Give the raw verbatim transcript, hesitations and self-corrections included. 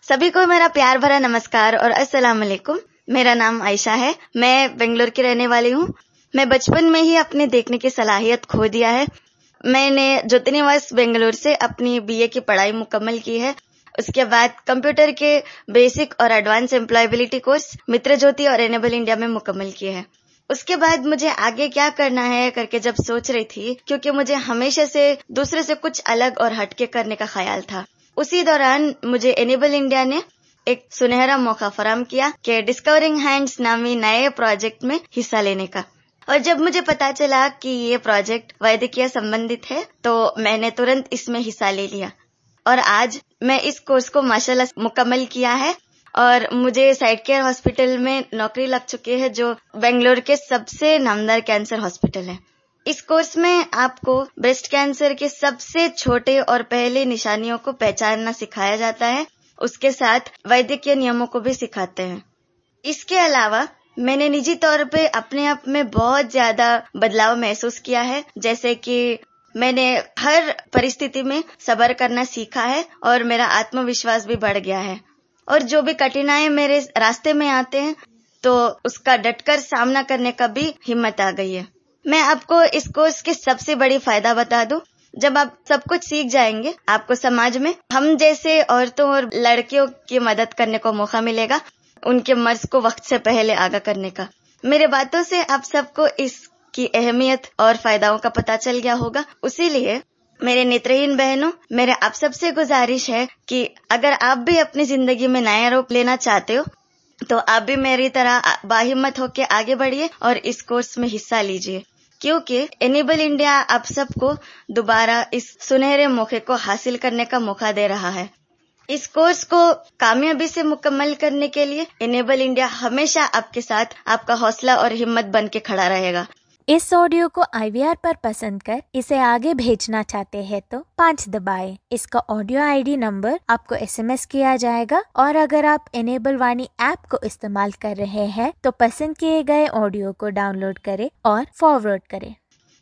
सभी को मेरा प्यार भरा नमस्कार और अस्सलाम वालेकुम। मेरा नाम आयशा है। मैं बेंगलुरु की रहने वाली हूँ। मैं बचपन में ही अपने देखने की सलाहियत खो दिया है। मैंने ज्योतिर्निवास बेंगलुरु से अपनी बीए की पढ़ाई मुकम्मल की है। उसके बाद कंप्यूटर के बेसिक और advance employability course Mitra Jyoti और एनेबल इंडिया में मुकम्मल किए हैं। उसके बाद मुझे आगे क्या करना है करके जब सोच रही थी, क्योंकि मुझे हमेशा से दूसरे से कुछ अलग और हटके करने का ख्याल था, उसी दौरान मुझे एनेबल इंडिया ने एक सुनहरा मौका फराहम किया कि डिस्कवरिंग हैंड्स नामी नए प्रोजेक्ट में हिस्सा लेने का। और जब मुझे पता चला कि ये प्रोजेक्ट वैद्यकीय संबंधित है तो मैंने तुरंत इसमें हिस्सा ले लिया और आज मैं इस कोर्स को माशाल्लाह मुकम्मल किया है और मुझे साइड केयर हॉस्पिटल में नौकरी लग चुकी है, जो बेंगलुरु के सबसे नामदार कैंसर हॉस्पिटल है। इस कोर्स में आपको ब्रेस्ट कैंसर के सबसे छोटे और पहले निशानियों को पहचानना सिखाया जाता है। उसके साथ वैद्यकीय नियमों को भी सिखाते हैं। इसके अलावा मैंने निजी तौर पे अपने आप में बहुत ज्यादा बदलाव महसूस किया है, जैसे कि मैंने हर परिस्थिति में सब्र करना सीखा है और मेरा आत्मविश्वास भी बढ़ गया है। और जो भी कठिनाई मेरे रास्ते में आते हैं तो उसका डटकर सामना करने का भी हिम्मत आ गई है। मैं आपको इस कोर्स की सबसे बड़ी फायदा बता दूं, जब आप सब कुछ सीख जाएंगे आपको समाज में हम जैसे औरतों और लड़कियों की मदद करने को मौका मिलेगा, उनके मर्ज को वक्त से पहले आगाह करने का। मेरे बातों से आप सबको इसकी अहमियत और फायदाओं का पता चल गया होगा। उसीलिए मेरे नेत्रहीन बहनों, मेरे आप सबसे गुजारिश है कि अगर आप भी अपनी जिंदगी में नया रूप लेना चाहते हो तो आप भी मेरी तरह बाहिम्मत होकर आगे बढ़िए और इस कोर्स में हिस्सा लीजिए, क्योंकि एनेबल इंडिया आप सबको दोबारा इस सुनहरे मौके को हासिल करने का मौका दे रहा है। इस कोर्स को कामयाबी से मुकम्मल करने के लिए एनेबल इंडिया हमेशा आपके साथ आपका हौसला और हिम्मत बन के खड़ा रहेगा। इस ऑडियो को आई वी आर पर पसंद कर इसे आगे भेजना चाहते हैं तो पाँच दबाएं। इसका ऑडियो आईडी नंबर आपको एसएमएस किया जाएगा और अगर आप एनेबल वाणी ऐप को इस्तेमाल कर रहे हैं तो पसंद किए गए ऑडियो को डाउनलोड करें और फॉरवर्ड करें।